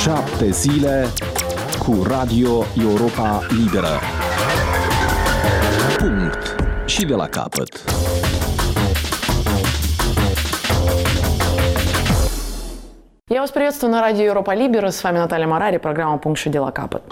7 zile cu Radio Europa Liberă. Punct. Și de la capăt. Я вас приветствую на радио Европа Либера. С вами Наталья Марари, программа «Пункт Шидела Капот».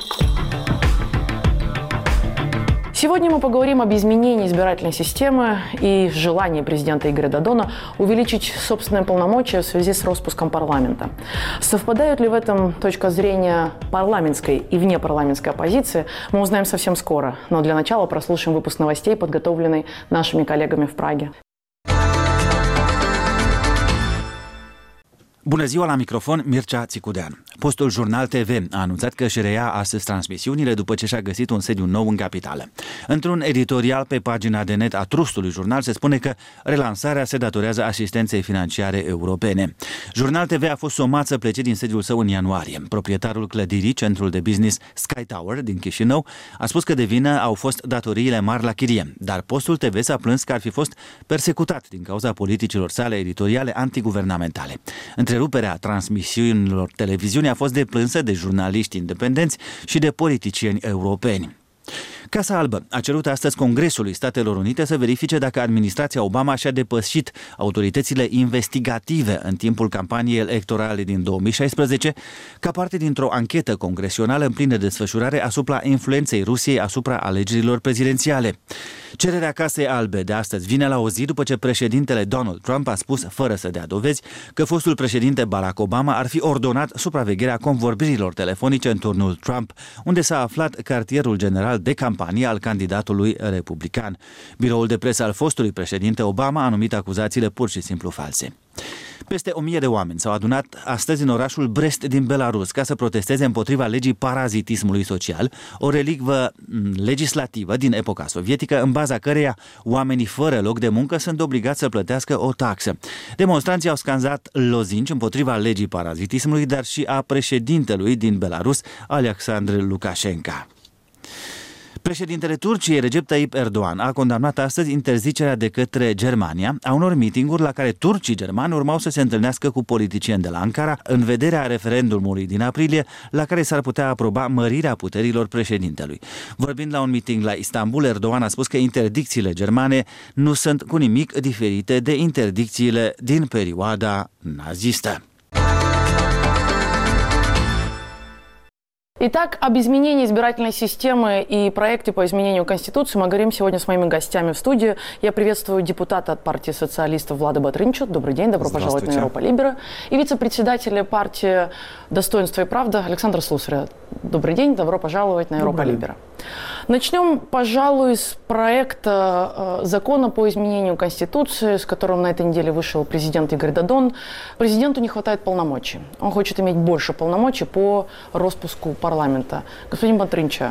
Сегодня мы поговорим об изменении избирательной системы и желании президента Игоря Додона увеличить собственные полномочия в связи с распуском парламента. Совпадают ли в этом точка зрения парламентской и внепарламентской оппозиции, мы узнаем совсем скоро. Но для начала прослушаем выпуск новостей, подготовленный нашими коллегами в Праге. Bună ziua, la microfon Mircea Țicudean. Postul Jurnal TV a anunțat că își reia astăzi transmisiunile după ce și-a găsit un sediu nou în capitală. Într-un editorial pe pagina de net a trustului Jurnal se spune că relansarea se datorează asistenței financiare europene. Jurnal TV a fost somat să plece din sediul său în ianuarie. Proprietarul clădirii, centrul de business Sky Tower din Chișinău, a spus că de vină au fost datoriile mari la chirie, dar postul TV s-a plâns că ar fi fost persecutat din cauza politicilor sale editoriale antiguvernamentale. Întreruperea transmisiunilor televiziunii a fost deplânsă de jurnaliști independenți și de politicieni europeni. Casa Albă a cerut astăzi Congresului Statelor Unite să verifice dacă administrația Obama și-a depășit autoritățile investigative în timpul campaniei electorale din 2016 ca parte dintr-o anchetă congresională în plină desfășurare asupra influenței Rusiei asupra alegerilor prezidențiale. Cererea Casei Albe de astăzi vine la o zi după ce președintele Donald Trump a spus, fără să dea dovezi, că fostul președinte Barack Obama ar fi ordonat supravegherea convorbirilor telefonice în turnul Trump, unde s-a aflat cartierul general de campanie al candidatului republican. Biroul de presă al fostului președinte Obama a numit acuzațiile pur și simplu false. Peste 1000 de oameni s-au adunat astăzi în orașul Brest din Belarus ca să protesteze împotriva legii parazitismului social, o relicvă legislativă din epoca sovietică în baza căreia oamenii fără loc de muncă sunt obligați să plătească o taxă. Demonstranții au scandat lozinci împotriva legii parazitismului, dar și a președintelui din Belarus, Alexandru Lukashenko. Președintele Turciei, Recep Tayyip Erdogan, a condamnat astăzi interzicerea de către Germania a unor mitinguri la care turcii germani urmau să se întâlnească cu politicieni de la Ankara în vederea referendumului din aprilie, la care s-ar putea aproba mărirea puterilor președintelui. Vorbind la un miting la Istanbul, Erdogan a spus că interdicțiile germane nu sunt cu nimic diferite de interdicțiile din perioada nazistă. Итак, об изменении избирательной системы и проекте по изменению Конституции мы говорим сегодня с моими гостями в студии. Я приветствую депутата от партии социалистов Влада Батрынчу. Добрый день, добро пожаловать на Европа Либера. И вице-председателя партии «Достоинство и правда» Александра Слусаря. Добрый день, добро пожаловать на Европа Либера. Начнем, пожалуй, с проекта закона по изменению Конституции, с которым на этой неделе вышел президент Игорь Додон. Президенту не хватает полномочий. Он хочет иметь больше полномочий по распуску парламента. Господин Батрынча,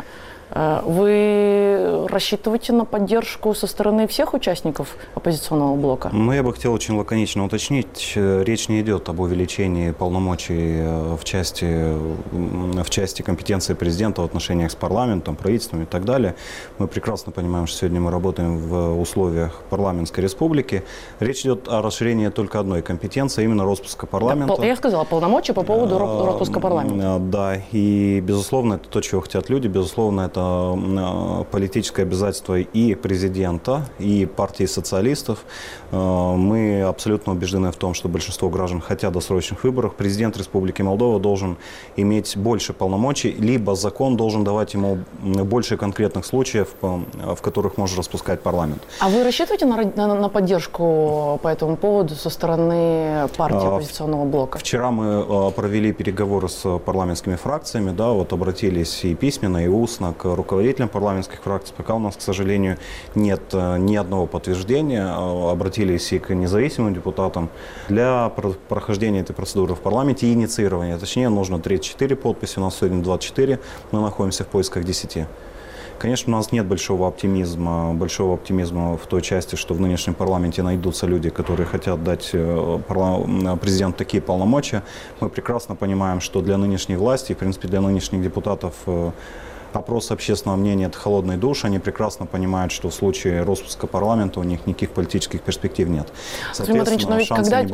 вы рассчитываете на поддержку со стороны всех участников оппозиционного блока? Ну, я бы хотел очень лаконично уточнить. Речь не идет об увеличении полномочий в части компетенции президента в отношениях с парламентом, правительством и так далее. Мы прекрасно понимаем, что сегодня мы работаем в условиях парламентской республики. Речь идет о расширении только одной компетенции, именно распуска парламента. Я сказала, полномочия по поводу распуска парламента. Да, и, безусловно, это то, чего хотят люди, безусловно, это политическое обязательство и президента, и партии социалистов. Мы абсолютно убеждены в том, что большинство граждан хотят досрочных выборов. Президент Республики Молдова должен иметь больше полномочий, либо закон должен давать ему больше конкретных случаев, в которых может распускать парламент. А вы рассчитываете на поддержку по этому поводу со стороны партии оппозиционного блока? Вчера мы провели переговоры с парламентскими фракциями, да, вот обратились и письменно, и устно к руководителям парламентских фракций. Пока у нас, к сожалению, нет ни одного подтверждения. Обратились и к независимым депутатам. Для прохождения этой процедуры в парламенте и инициирования, точнее, нужно 34 подписи, у нас сегодня 24, мы находимся в поисках 10. Конечно, у нас нет большого оптимизма в той части, что в нынешнем парламенте найдутся люди, которые хотят дать президенту такие полномочия. Мы прекрасно понимаем, что для нынешней власти, в принципе, для нынешних депутатов опрос общественного мнения – это холодный душ. Они прекрасно понимают, что в случае распуска парламента у них никаких политических перспектив нет. Соответственно, но ведь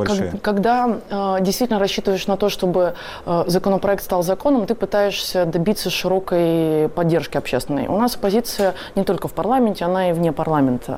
когда действительно рассчитываешь на то, чтобы законопроект стал законом, ты пытаешься добиться широкой поддержки общественной. У нас оппозиция не только в парламенте, она и вне парламента.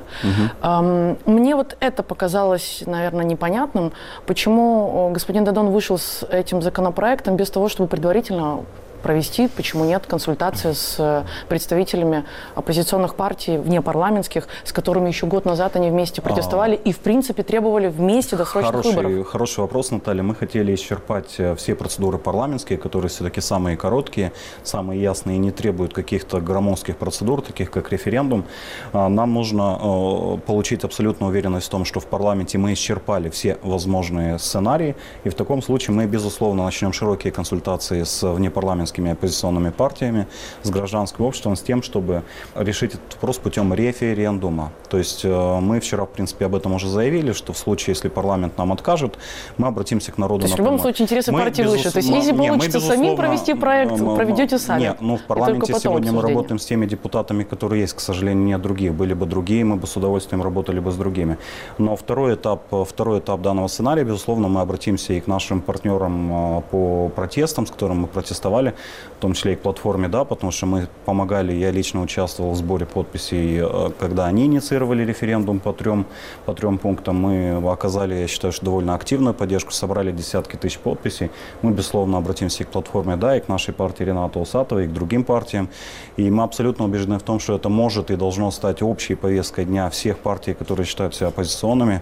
Мне вот это показалось, наверное, непонятным, почему господин Дадон вышел с этим законопроектом без того, чтобы предварительно провести, почему нет, консультации с представителями оппозиционных партий внепарламентских, с которыми еще год назад они вместе протестовали и, в принципе, требовали вместе досрочных выборов. Хороший вопрос, Наталья. Мы хотели исчерпать все процедуры парламентские, которые все-таки самые короткие, самые ясные и не требуют каких-то громоздких процедур, таких как референдум. Нам нужно получить абсолютную уверенность в том, что в парламенте мы исчерпали все возможные сценарии, и в таком случае мы, безусловно, начнем широкие консультации с внепарламентскими оппозиционными партиями, с гражданским обществом, с тем, чтобы решить этот вопрос путем референдума. То есть мы вчера, в принципе, об этом уже заявили, что в случае, если парламент нам откажет, мы обратимся к народу. То есть в любом случае интересы партии выше. То есть если получится самим провести проект, проведете сами. Нет, в парламенте сегодня мы работаем с теми депутатами, которые есть, к сожалению, нет других. Были бы другие, мы бы с удовольствием работали бы с другими. Но второй этап данного сценария, безусловно, мы обратимся и к нашим партнерам по протестам, с которыми мы протестовали, в том числе и к платформе, да, потому что мы помогали, я лично участвовал в сборе подписей, когда они инициировали референдум по трем пунктам. Мы оказали, я считаю, что довольно активную поддержку, собрали десятки тысяч подписей. Мы, безусловно, обратимся и к платформе, да, и к нашей партии Рената Усатова, и к другим партиям. И мы абсолютно убеждены в том, что это может и должно стать общей повесткой дня всех партий, которые считают себя оппозиционными.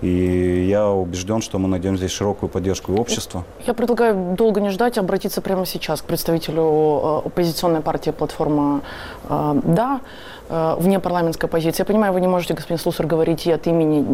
И я убежден, что мы найдем здесь широкую поддержку и общества. Я предлагаю долго не ждать, обратиться прямо сейчас к представителю оппозиционной партии «Платформа Да», вне парламентской оппозиции. Я понимаю, вы не можете, господин Слусар, говорить и от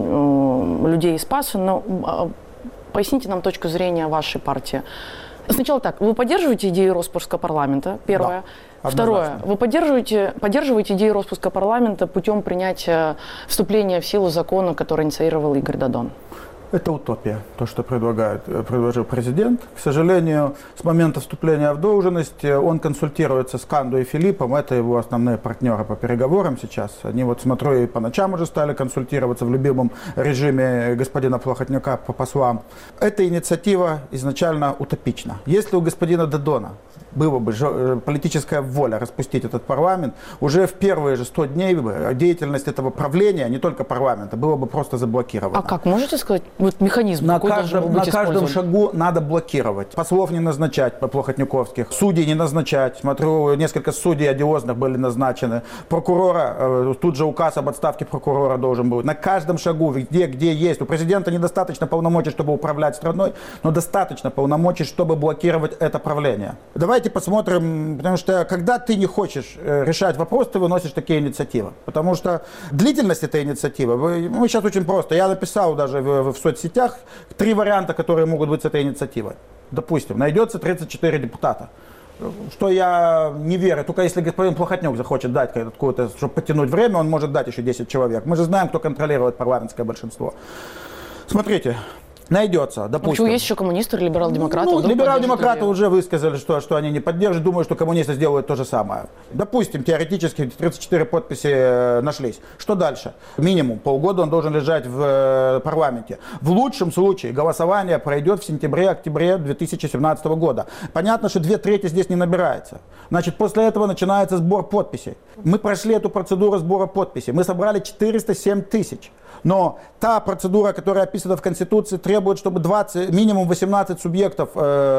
имени людей из ПАСа, но поясните нам точку зрения вашей партии. Сначала так, вы поддерживаете идею распуска парламента? Первое. Да, второе, вы поддерживаете идею распуска парламента путем принятия вступления в силу закона, который инициировал Игорь Дадон? Это утопия, то, что предложил президент. К сожалению, с момента вступления в должность он консультируется с Канду и Филиппом. Это его основные партнеры по переговорам сейчас. Они, вот смотрю, и по ночам уже стали консультироваться в любимом режиме господина Плохотнюка по послам. Эта инициатива изначально утопична. Если у господина Дадона была бы политическая воля распустить этот парламент, уже в первые же 100 дней деятельность этого правления, не только парламента, была бы просто заблокирована. А как, можете сказать, вот механизм? На каждом шагу надо блокировать. Послов не назначать, Плохотнюковских, судей не назначать. Смотрю, несколько судей одиозных были назначены. Прокурора, тут же указ об отставке прокурора должен быть. На каждом шагу, где есть. У президента недостаточно полномочий, чтобы управлять страной, но достаточно полномочий, чтобы блокировать это правление. Давайте посмотрим, потому что когда ты не хочешь решать вопрос, ты выносишь такие инициативы. Потому что длительность этой инициативы, мы сейчас очень просто. Я написал даже в соцсетях 3 варианта, которые могут быть с этой инициативой. Допустим, найдется 34 депутата. Что я не верю, только если господин Плохотнюк захочет дать какое-то, чтобы потянуть время, он может дать еще 10 человек. Мы же знаем, кто контролирует парламентское большинство. Смотрите. Найдется, допустим. Почему есть еще коммунисты, либерал-демократы? Ну, либерал-демократы уже высказали, что они не поддерживают. Думаю, что коммунисты сделают то же самое. Допустим, теоретически 34 подписи нашлись. Что дальше? Минимум полгода он должен лежать в парламенте. В лучшем случае голосование пройдет в сентябре-октябре 2017 года. Понятно, что 2/3 здесь не набирается. Значит, после этого начинается сбор подписей. Мы прошли эту процедуру сбора подписей. Мы собрали 407 тысяч. Но та процедура, которая описана в Конституции, требует, чтобы минимум 18 субъектов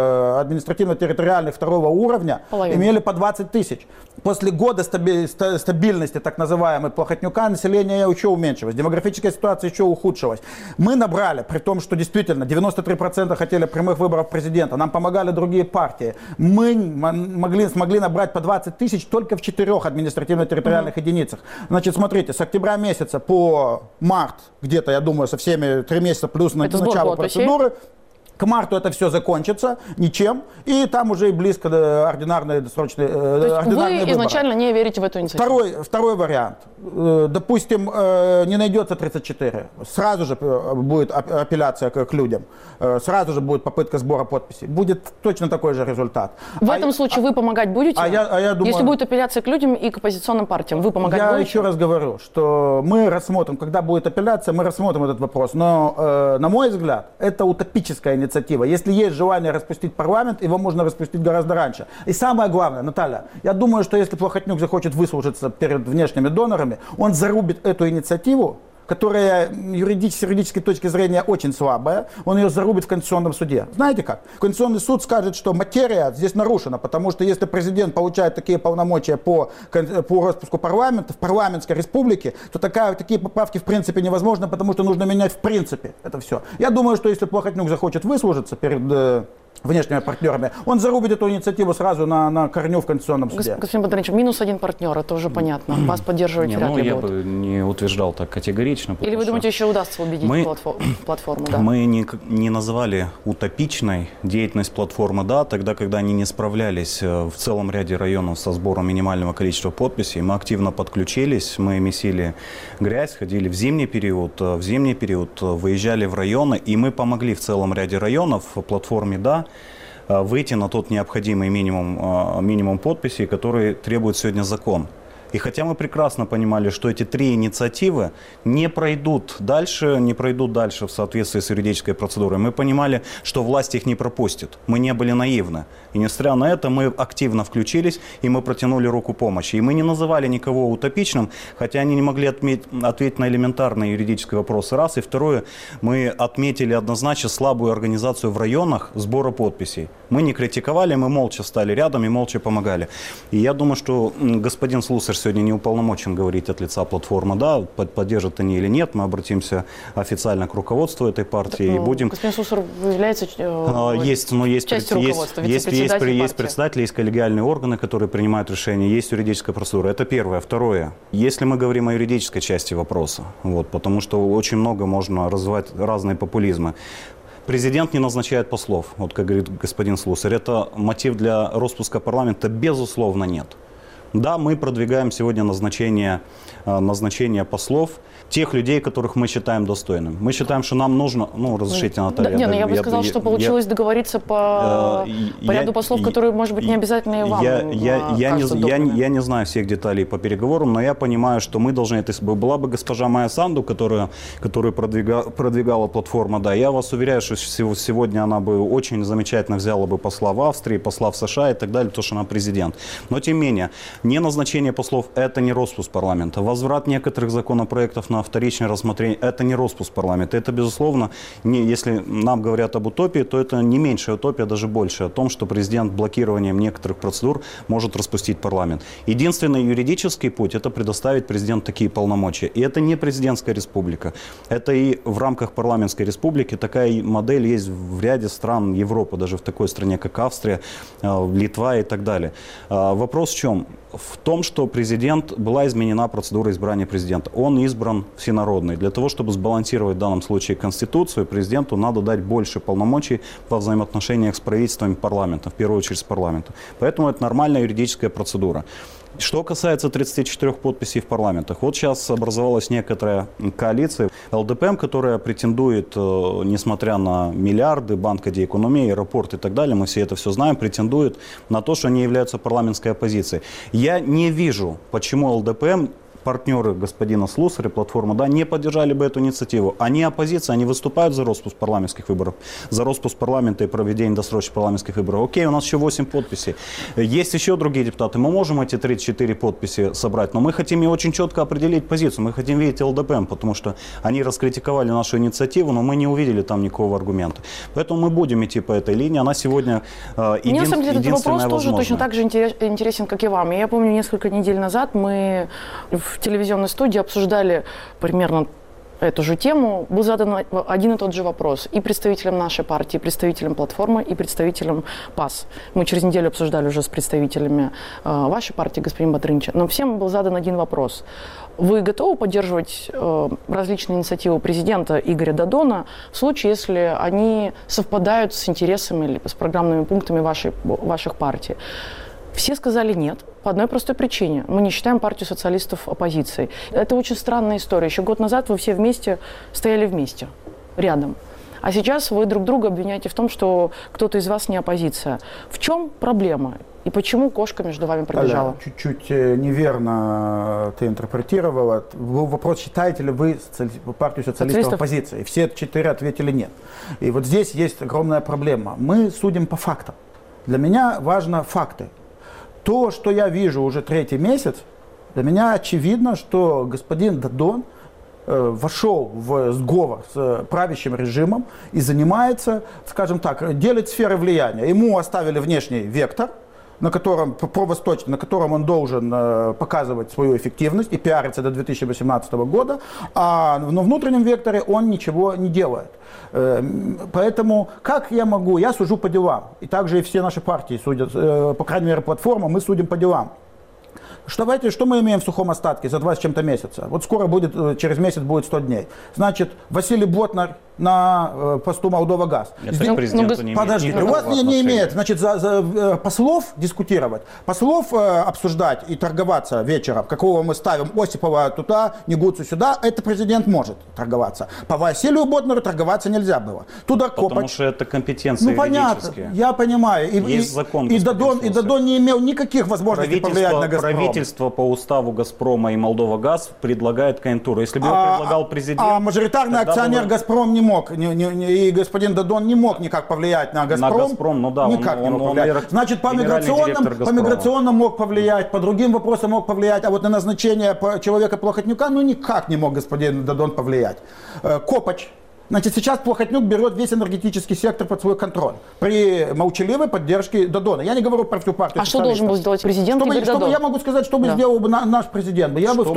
административно-территориальных 2-го уровня имели по 20 тысяч. После года стабильности, так называемой Плохотнюка, население еще уменьшилось, демографическая ситуация еще ухудшилась. Мы набрали, при том, что действительно 93% хотели прямых выборов президента, нам помогали другие партии. Мы смогли набрать по 20 тысяч только в 4 административно-территориальных единицах. Значит, смотрите, с октября месяца по март, где-то, я думаю, со всеми 3 месяца плюс начало процедуры, К марту это все закончится ничем, и там уже и близко до ординарной досрочной вы изначально не верите в эту инициативу? Второй вариант. Допустим, не найдется 34. Сразу же будет апелляция к людям. Сразу же будет попытка сбора подписей. Будет точно такой же результат. В этом случае вы помогать будете? Я думаю, если будет апелляция к людям и к оппозиционным партиям, вы помогать будете? Я еще раз говорю, что мы рассмотрим, когда будет апелляция, мы рассмотрим этот вопрос. Но, на мой взгляд, это утопическая инициатива. Если есть желание распустить парламент, его можно распустить гораздо раньше. И самое главное, Наталья, я думаю, что если Плохотнюк захочет выслужиться перед внешними донорами, он зарубит эту инициативу, которая с юридической точки зрения очень слабая, он ее зарубит в Конституционном суде. Знаете как? Конституционный суд скажет, что материя здесь нарушена, потому что если президент получает такие полномочия по распуску парламента в парламентской республике, то такие поправки в принципе невозможно, потому что нужно менять в принципе это все. Я думаю, что если Плохотнюк захочет выслужиться перед внешними партнерами, он зарубит эту инициативу сразу на корню в Конституционном суде. Господин Бондаренко, -1 партнер, это уже понятно. Вас поддерживать вряд ли я будут. бы не утверждал так категорично. Или вы думаете, еще удастся убедить платформу? Да? Мы не называли утопичной деятельность платформы «Да», тогда, когда они не справлялись в целом ряде районов со сбором минимального количества подписей. Мы активно подключились, мы месили грязь, ходили в зимний период, выезжали в районы, и мы помогли в целом ряде районов платформе «Да» выйти на тот необходимый минимум подписей, который требует сегодня закон. И хотя мы прекрасно понимали, что эти 3 инициативы не пройдут дальше в соответствии с юридической процедурой, мы понимали, что власть их не пропустит. Мы не были наивны. И несмотря на это, мы активно включились, и мы протянули руку помощи. И мы не называли никого утопичным, хотя они не могли ответить на элементарные юридические вопросы. Раз. И второе, мы отметили однозначно слабую организацию в районах сбора подписей. Мы не критиковали, мы молча стали рядом и молча помогали. И я думаю, что господин Слусарь сегодня не уполномочен говорить от лица платформы, да, поддержат они или нет. Мы обратимся официально к руководству этой партии и будем... Господин Слусарь является частью руководства, есть председатели, есть коллегиальные органы, которые принимают решения, есть юридическая процедура. Это первое. Второе. Если мы говорим о юридической части вопроса, потому что очень много можно развивать разные популизмы. Президент не назначает послов, как говорит господин Слусарь. Это мотив для распуска парламента? Безусловно, нет. Да, мы продвигаем сегодня назначение послов, тех людей, которых мы считаем достойным. Мы считаем, что нам нужно... разрешите, Наталья. Я бы сказал, что получилось договориться по ряду послов, которые, может быть, не обязательно и вам кажутся удобными. Я не знаю всех деталей по переговорам, но я понимаю, что мы должны... Была бы госпожа Майя Санду, которую продвигала платформа, да, я вас уверяю, что сегодня она бы очень замечательно взяла бы посла в Австрии, посла в США и так далее, потому что она президент. Но, тем не менее, не назначение послов – это не распуск парламента. Возврат некоторых законопроектов на вторичное рассмотрение – это не распуск парламента. Это, безусловно, если нам говорят об утопии, то это не меньшая утопия, даже больше, о том, что президент блокированием некоторых процедур может распустить парламент. Единственный юридический путь – это предоставить президенту такие полномочия. И это не президентская республика. Это и в рамках парламентской республики такая модель есть в ряде стран Европы, даже в такой стране, как Австрия, Литва и так далее. Вопрос в чем? В том, что была изменена процедура избрания президента. Он избран всенародный. Для того, чтобы сбалансировать в данном случае Конституцию, президенту надо дать больше полномочий во взаимоотношениях с правительством и парламентом, в первую очередь с парламентом. Поэтому это нормальная юридическая процедура. Что касается 34 подписей в парламентах, сейчас образовалась некоторая коалиция ЛДПМ, которая претендует, несмотря на миллиарды, Банка Диэкономии, аэропорт и так далее, мы все это знаем, претендует на то, что они являются парламентской оппозицией. Я не вижу, почему ЛДПМ, партнеры господина Слусаря, платформа, да, не поддержали бы эту инициативу. Они оппозиция, они выступают за распуск парламентских выборов, за распуск парламента и проведение досрочных парламентских выборов. Окей, у нас еще 8 подписей. Есть еще другие депутаты. Мы можем эти 34 подписи собрать, но мы хотим и очень четко определить позицию. Мы хотим видеть ЛДПМ, потому что они раскритиковали нашу инициативу, но мы не увидели там никакого аргумента. Поэтому мы будем идти по этой линии. Она сегодня единственная. Мне, на самом деле, этот вопрос тоже возможная. точно так же интересен, как и вам. Я помню, несколько недель назад мы в телевизионной студии обсуждали примерно эту же тему, был задан один и тот же вопрос и представителям нашей партии, и представителям платформы, и представителям ПАС. Мы через неделю обсуждали уже с представителями вашей партии, господин Батырынч, но всем был задан один вопрос. Вы готовы поддерживать различные инициативы президента Игоря Додона в случае, если они совпадают с интересами или с программными пунктами ваших партий? Все сказали нет, по одной простой причине. Мы не считаем партию социалистов оппозицией. Это очень странная история. Еще год назад вы все вместе стояли вместе, рядом. А сейчас вы друг друга обвиняете в том, что кто-то из вас не оппозиция. В чем проблема? И почему кошка между вами пробежала? Чуть-чуть неверно ты интерпретировала. Вопрос, считаете ли вы партию социалистов оппозицией? Все 4 ответили нет. И вот здесь есть огромная проблема. Мы судим по фактам. Для меня важны факты. То, что я вижу уже 3-й месяц, для меня очевидно, что господин Додон вошел в сговор с правящим режимом и занимается, скажем так, делит сферы влияния. Ему оставили внешний вектор, на котором, провосточный, на котором он должен показывать свою эффективность и пиариться до 2018 года, а на внутреннем векторе он ничего не делает. Поэтому как я могу? Я сужу по делам. И также и все наши партии судят, по крайней мере, платформа, мы судим по делам. Что мы имеем в сухом остатке за 20 с чем-то месяца? Вот скоро будет, через месяц будет 100 дней. Значит, Василий Ботнар на посту Молдова-Газ. Подождите, у вас не имеет. Значит, за послов дискутировать, послов обсуждать и торговаться вечером, какого мы ставим Осипова туда, Негуцу сюда, это президент может торговаться. По Василию Ботнару торговаться нельзя было. Туда потому что это компетенции понятно, я понимаю. Есть закон. И Додон не имел никаких возможностей повлиять на «Газпром». Правительство по уставу «Газпрома» и «Молдова-Газ» предлагает кандидатуру. Если бы его предлагал президент... А мажоритарный акционер «Газпром» не мог, и господин Додон не мог никак повлиять на «Газпром». На «Газпром», ну да. Никак не мог повлиять. Значит, по миграционным мог повлиять, по другим вопросам мог повлиять, а вот на назначение человека Плохотнюка, никак не мог господин Додон повлиять. Копач. Значит, сейчас Плохотнюк берет весь энергетический сектор под свой контроль при молчаливой поддержке Додона. Я не говорю про всю партию. А что должен был сделать президент Игорь Додон? Я могу сказать, что бы сделал бы наш президент. Я бы в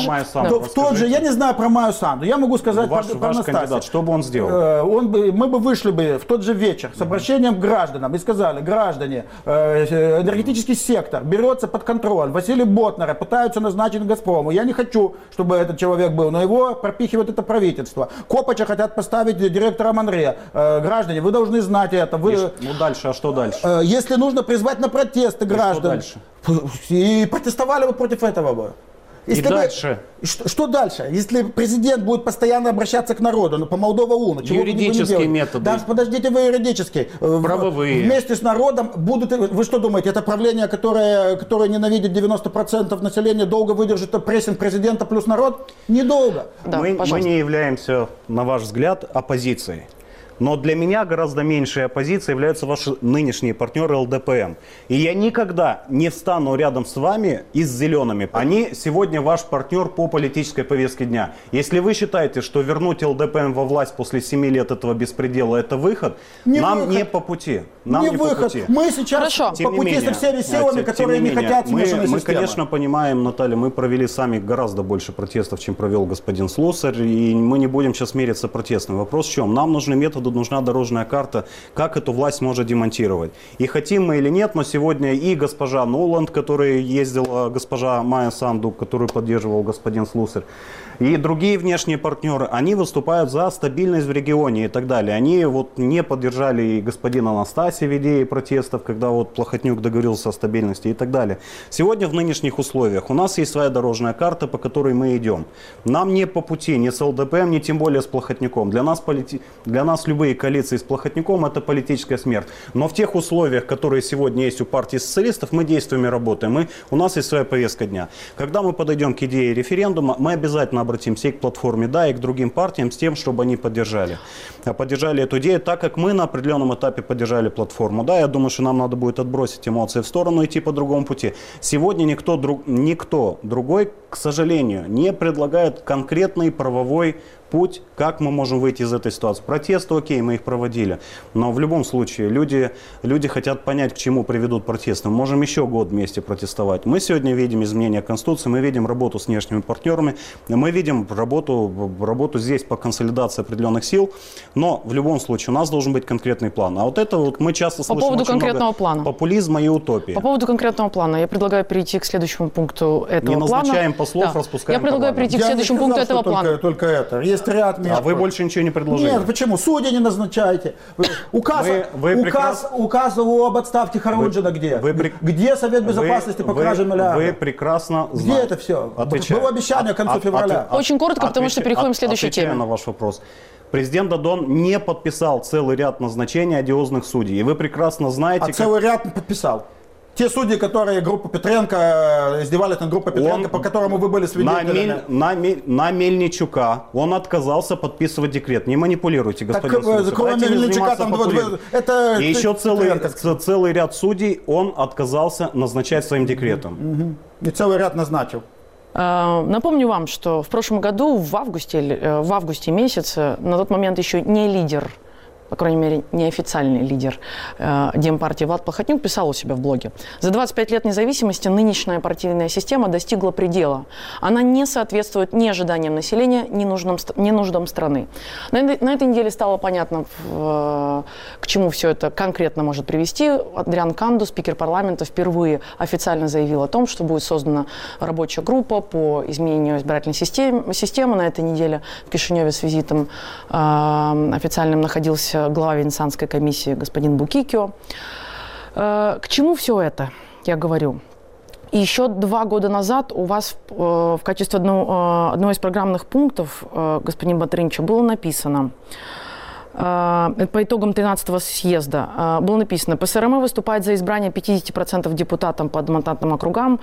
тот же, я не знаю про Майю Санду, я могу сказать про Настасью. Что бы он сделал? Мы бы вышли бы в тот же вечер с обращением к гражданам и сказали: граждане, энергетический сектор берется под контроль. Василий Ботнара пытаются назначить Газпрому. Я не хочу, чтобы этот человек был, но его пропихивает это правительство. Копача хотят поставить директора Монре. Граждане, вы должны знать это. Дальше, а что дальше? Если нужно призвать на протесты граждан. Что дальше? И протестовали бы против этого бы. Дальше? Что дальше? Если президент будет постоянно обращаться к народу, по Молдова-УНу, юридические методы. Да, подождите, вы юридические. Правовые. Вместе с народом будут... Вы что думаете, это правление, которое ненавидит 90% населения, долго выдержит прессинг президента плюс народ? Недолго. Да, мы не являемся, на ваш взгляд, оппозицией. Но для меня гораздо меньшей оппозицией являются ваши нынешние партнеры ЛДПМ. И я никогда не встану рядом с вами и с зелеными. Они сегодня ваш партнер по политической повестке дня. Если вы считаете, что вернуть ЛДПМ во власть после 7 лет этого беспредела — это выход, нам не по пути. Не выход. Мы сейчас по пути со всеми силами, которые не хотят смешанной системы. Мы, конечно, понимаем, Наталья, мы провели сами гораздо больше протестов, чем провел господин Слусарь. И мы не будем сейчас мериться протестным. Вопрос в чем? Нам нужны методы, нужна дорожная карта, как эту власть может демонтировать. И хотим мы или нет, но сегодня и госпожа Нуланд, которая ездила, госпожа Майя Санду, которую поддерживал господин Слусарь, и другие внешние партнеры, они выступают за стабильность в регионе и так далее. Они не поддержали и господина Анастасия в идее протестов, когда Плохотнюк договорился о стабильности и так далее. Сегодня в нынешних условиях у нас есть своя дорожная карта, по которой мы идем. Нам не по пути ни с ЛДПМ, ни тем более с Плохотнюком. Для нас любые коалиции с Плохотнюком — это политическая смерть. Но в тех условиях, которые сегодня есть у партии социалистов, мы действуем и работаем. У нас есть своя повестка дня. Когда мы подойдем к идее референдума, мы обязательно обратимся и к платформе, и к другим партиям с тем, чтобы они поддержали эту идею, так как мы на определенном этапе поддержали платформу. Я думаю, что нам надо будет отбросить эмоции в сторону и идти по другому пути. Сегодня никто другой, к сожалению, не предлагает конкретный правовой путь, как мы можем выйти из этой ситуации. Протесты, окей, мы их проводили, но в любом случае люди хотят понять, к чему приведут протесты. Мы можем еще год вместе протестовать. Мы сегодня видим изменения Конституции, мы видим работу с внешними партнерами, мы видим работу здесь по консолидации определенных сил, но в любом случае у нас должен быть конкретный план. А вот это вот мы часто слышим по поводу очень конкретного много плана. Популизма и утопии. По поводу конкретного плана я предлагаю перейти к следующему пункту этого Не плана. назначаем послов, распускаем Я предлагаю парламент. перейти к следующему пункту этого плана. Только это. Есть ряд мер. А вы больше ничего не предложили? Нет, почему? Судьи не назначаете. Указ об отставке Харуджина где? Где Совет Безопасности по краже миллиардов? Вы прекрасно знаете. Где это все? Было обещание к концу февраля. Очень коротко, потому что переходим к следующей теме. Отвечаю на ваш вопрос. Президент Додон не подписал целый ряд назначений одиозных судей. И вы прекрасно знаете... целый ряд подписал. Те судьи, которые группу Петренко, издевались над группой Петренко, по которому вы были свидетелями. На Мельничука он отказался подписывать декрет. Не манипулируйте, господин Слуцев. Кроме Мельничука там это... И еще целый ряд судей он отказался назначать своим декретом. И целый ряд назначил. Напомню вам, что в прошлом году, в августе месяце, на тот момент еще не лидер, по крайней мере, неофициальный лидер Демпартии Влад Плохотнюк писал у себя в блоге: за 25 лет независимости нынешняя партийная система достигла предела. Она не соответствует ни ожиданиям населения, ни нуждам страны. На этой неделе стало понятно, к чему все это конкретно может привести. Адриан Канду, спикер парламента, впервые официально заявил о том, что будет создана рабочая группа по изменению избирательной системы. На этой неделе в Кишиневе с визитом официальным находился глава Венецианской комиссии господин Букикио. К чему все это, я говорю? И еще 2 года назад у вас в качестве одного из программных пунктов, господин Батрынчо, было написано, по итогам 13-го съезда было написано: ПСРМ выступает за избрание 50% депутатов по одномандатным округам.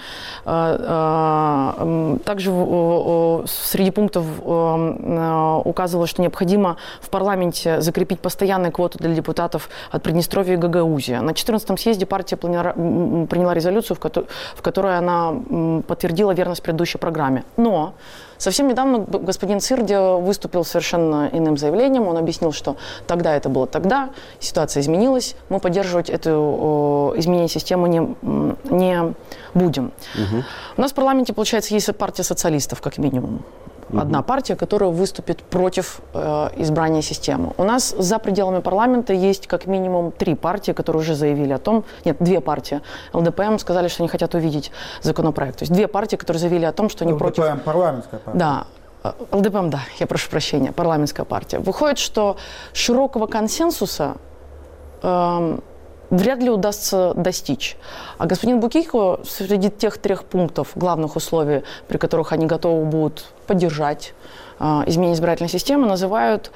Также среди пунктов указывалось, что необходимо в парламенте закрепить постоянные квоты для депутатов от Приднестровья и Гагаузии. На 14-м съезде партия приняла резолюцию, в которой она подтвердила верность предыдущей программе. Но совсем недавно господин Цирди выступил совершенно иным заявлением. Он объяснил, что тогда это было тогда, ситуация изменилась, мы поддерживать это изменение системы не будем. У нас в парламенте, получается, есть партия социалистов, как минимум. Одна партия, которая выступит против избрания системы. У нас за пределами парламента есть как минимум 3 партии, которые уже заявили о том, нет, 2 партии. ЛДПМ сказали, что они хотят увидеть законопроект. То есть 2 партии, которые заявили о том, что они против... ЛДПМ, парламентская партия. Да. ЛДПМ, да, я прошу прощения, парламентская партия. Выходит, что широкого консенсуса вряд ли удастся достичь. А господин Букикио среди тех 3 пунктов, главных условий, при которых они готовы будут поддержать изменение избирательной системы, называют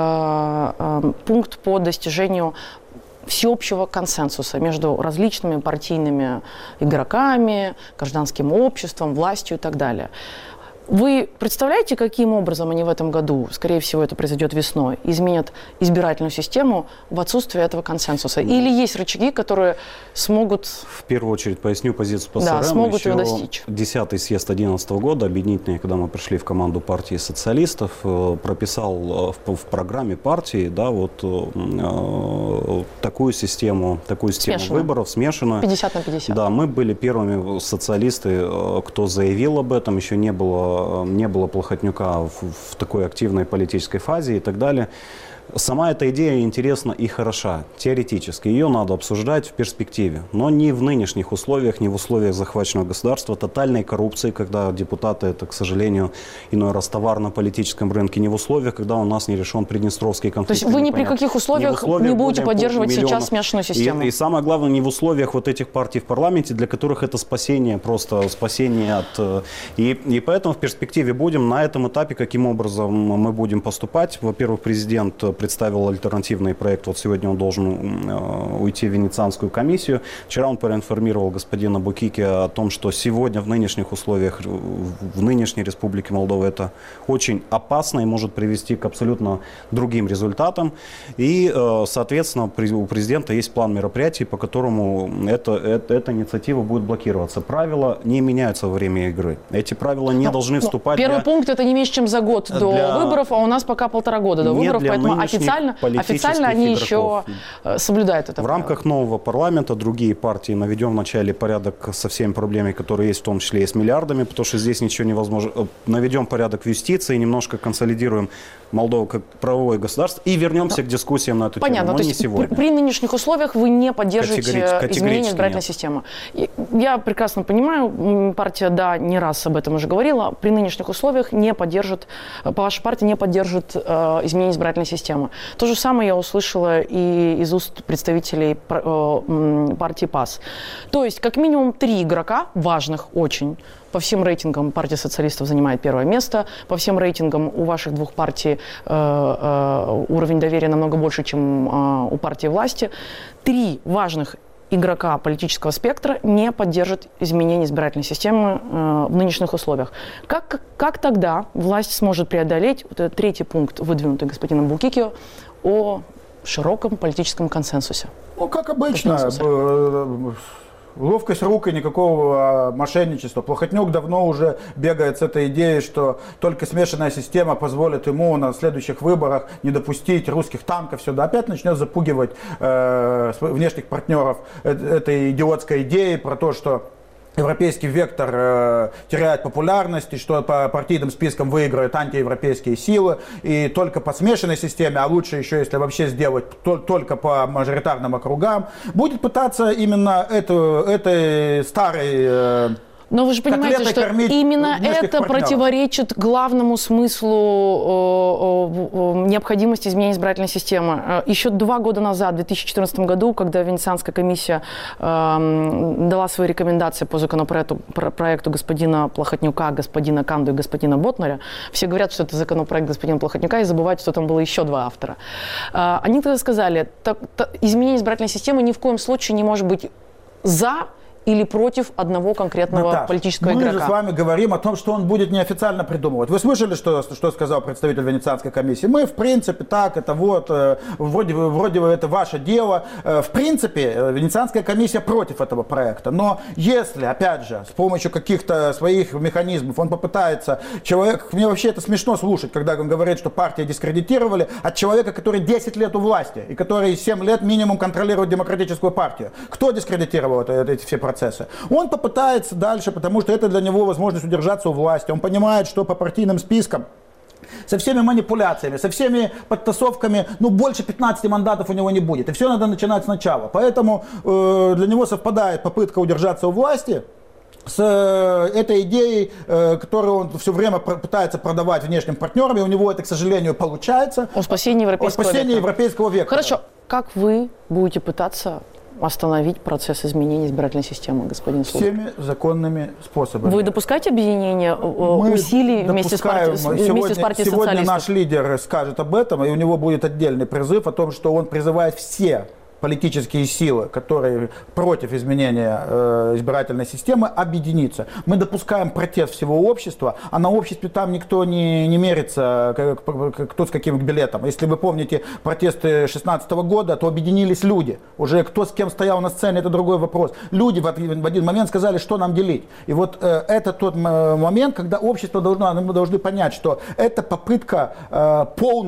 пункт по достижению всеобщего консенсуса между различными партийными игроками, гражданским обществом, властью и так далее. Вы представляете, каким образом они в этом году, скорее всего, это произойдет весной, изменят избирательную систему в отсутствие этого консенсуса? Или есть рычаги, которые смогут... В первую очередь поясню позицию ПСРМ. Да, смогут ее достичь. 10-й съезд 2011 года, объединительный, когда мы пришли в команду партии социалистов, прописал в программе партии, да, вот такую систему выборов, смешанную. 50 на 50. Да, мы были первыми социалисты, кто заявил об этом, еще не было Плохотнюка в такой активной политической фазе и так далее. Сама эта идея интересна и хороша, теоретически. Ее надо обсуждать в перспективе. Но не в нынешних условиях, не в условиях захваченного государства, тотальной коррупции, когда депутаты, это, к сожалению, иной раз товар на политическом рынке, не в условиях, когда у нас не решен Приднестровский конфликт. То есть вы ни при каких условиях не будете поддерживать сейчас смешанную систему? И самое главное, не в условиях вот этих партий в парламенте, для которых это спасение, просто спасение от... И поэтому в перспективе будем на этом этапе, каким образом мы будем поступать. Во-первых, президент представил альтернативный проект. Вот сегодня он должен уйти в Венецианскую комиссию. Вчера он проинформировал господина Букики о том, что сегодня в нынешних условиях, в нынешней Республике Молдова это очень опасно и может привести к абсолютно другим результатам. И, соответственно, у президента есть план мероприятий, по которому эта инициатива будет блокироваться. Правила не меняются во время игры. Эти правила не должны вступать. Первый пункт — это не меньше, чем за год до выборов, а у нас пока 1,5 года до выборов, поэтому официально они еще соблюдают это. В рамках нового парламента другие партии наведем вначале порядок со всеми проблемами, которые есть, в том числе и с миллиардами, потому что здесь ничего невозможно. Наведем порядок в юстиции, немножко консолидируем Молдову как правовое государство и вернемся к дискуссиям на эту тему. Понятно, то есть при нынешних условиях вы не поддерживаете изменение избирательной системы. Я прекрасно понимаю, партия, да, не раз об этом уже говорила, при нынешних условиях не поддержит, ваша партия не поддержит изменение избирательной системы. То же самое я услышала и из уст представителей партии ПАС. То есть как минимум 3 игрока, важных очень. По всем рейтингам партия социалистов занимает первое место. По всем рейтингам у ваших двух партий уровень доверия намного больше, чем у партии власти. 3 важных игрока политического спектра не поддержат изменение избирательной системы в нынешних условиях. Как тогда власть сможет преодолеть вот этот 3-й пункт, выдвинутый господином Букикио, о широком политическом консенсусе? Ну, как обычно. Ловкость рук и никакого мошенничества. Плохотнюк давно уже бегает с этой идеей, что только смешанная система позволит ему на следующих выборах не допустить русских танков сюда. Опять начнет запугивать внешних партнеров этой идиотской идеей про то, что европейский вектор теряет популярность, и что по партийным спискам выиграют антиевропейские силы, и только по смешанной системе, а лучше еще, если вообще сделать только по мажоритарным округам, будет пытаться именно этой старой... Но вы же понимаете, что именно это противоречит главному смыслу необходимости изменения избирательной системы. Еще 2 года назад, в 2014 году, когда Венецианская комиссия дала свои рекомендации по законопроекту господина Плохотнюка, господина Канду и господина Ботнаря, все говорят, что это законопроект господина Плохотнюка, и забывают, что там было еще 2 автора. Они тогда сказали, изменение избирательной системы ни в коем случае не может быть за или против одного конкретного политического игрока. Мы же с вами говорим о том, что он будет неофициально придумывать. Вы слышали, что сказал представитель Венецианской комиссии? Мы, в принципе, так, это вот, вроде это ваше дело. В принципе, Венецианская комиссия против этого проекта. Но если, опять же, с помощью каких-то своих механизмов он попытается... Мне вообще это смешно слушать, когда он говорит, что партии дискредитировали, от человека, который 10 лет у власти и который 7 лет минимум контролирует демократическую партию. Кто дискредитировал эти все процессы? Он попытается дальше, потому что это для него возможность удержаться у власти. Он понимает, что по партийным спискам со всеми манипуляциями, со всеми подтасовками, больше 15 мандатов у него не будет. И все надо начинать сначала. Поэтому для него совпадает попытка удержаться у власти с этой идеей, которую он все время пытается продавать внешним партнерам, и у него это, к сожалению, получается. О спасении европейского вектора. Хорошо. Как вы будете пытаться остановить процесс изменения избирательной системы, господин Слуг? Всеми законными способами. Вы допускаете объединение усилий вместе с партией социалистов? Сегодня наш лидер скажет об этом, и у него будет отдельный призыв о том, что он призывает все политические силы, которые против изменения избирательной системы, объединиться. Мы допускаем протест всего общества, а на обществе там никто не мерится, кто с каким билетом. Если вы помните протесты 2016 года, то объединились люди. Уже кто с кем стоял на сцене, это другой вопрос. Люди в один момент сказали, что нам делить. И вот это тот момент, когда общество мы должны понять, что это попытка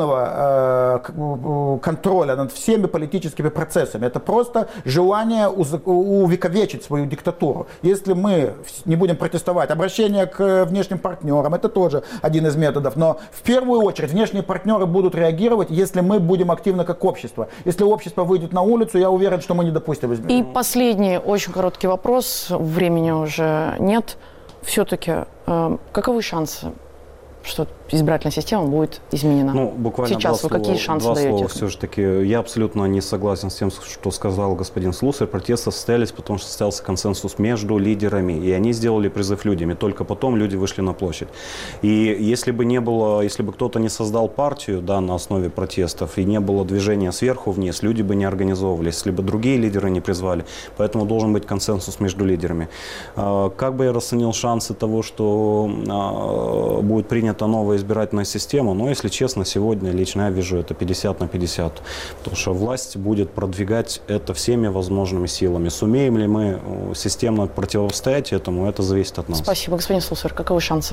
полного контроля над всеми политическими процессами. Это просто желание увековечить свою диктатуру. Если мы не будем протестовать, обращение к внешним партнерам, это тоже один из методов. Но в первую очередь внешние партнеры будут реагировать, если мы будем активно как общество. Если общество выйдет на улицу, я уверен, что мы не допустим изменений. И последний очень короткий вопрос, времени уже нет. Все-таки каковы шансы, что избирательная система будет изменена? Ну, буквально сейчас вы какие шансы даете? Два слова все-таки. Я абсолютно не согласен с тем, что сказал господин Слусарь. Протесты состоялись, потому что состоялся консенсус между лидерами, и они сделали призыв людям, и только потом люди вышли на площадь. И если бы кто-то не создал партию, да, на основе протестов, и не было движения сверху вниз, люди бы не организовывались, если бы другие лидеры не призвали. Поэтому должен быть консенсус между лидерами. Как бы я расценил шансы того, что будет принята новая избирательная система, но, если честно, сегодня лично я вижу это 50 на 50, потому что власть будет продвигать это всеми возможными силами. Сумеем ли мы системно противостоять этому, это зависит от нас. Спасибо, господин Слусарь. Каковы шансы?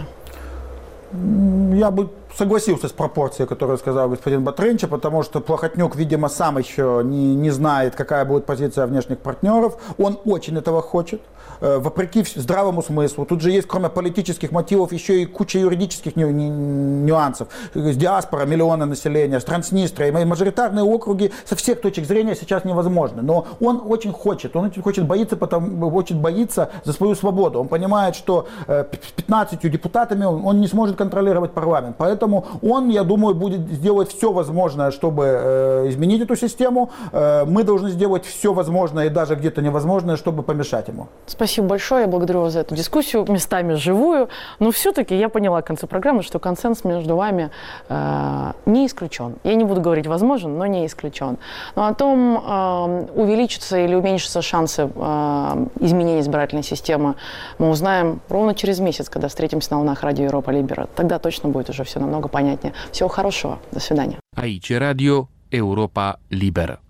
Я бы согласился с пропорцией, которую сказал господин Батрынча, потому что Плохотнюк, видимо, сам еще не знает, какая будет позиция внешних партнеров. Он очень этого хочет, вопреки здравому смыслу. Тут же есть, кроме политических мотивов, еще и куча юридических нюансов. Диаспора, миллионы населения, Транснистрия, мажоритарные округи со всех точек зрения сейчас невозможны. Но он очень хочет очень боится за свою свободу. Он понимает, что 15 депутатами он не сможет контролировать парламент. Поэтому он, я думаю, будет делать все возможное, чтобы изменить эту систему. Мы должны сделать все возможное и даже где-то невозможное, чтобы помешать ему. Спасибо большое. Я благодарю вас за эту дискуссию, местами живую. Но все-таки я поняла в конце программы, что консенсус между вами не исключен. Я не буду говорить возможен, но не исключен. Но о том, увеличатся или уменьшатся шансы изменения избирательной системы, мы узнаем ровно через месяц, когда встретимся на волнах радио Европа Либера. Тогда точно будет уже все намного понятнее. Всего хорошего. До свидания. Aici Radio Europa Liberă.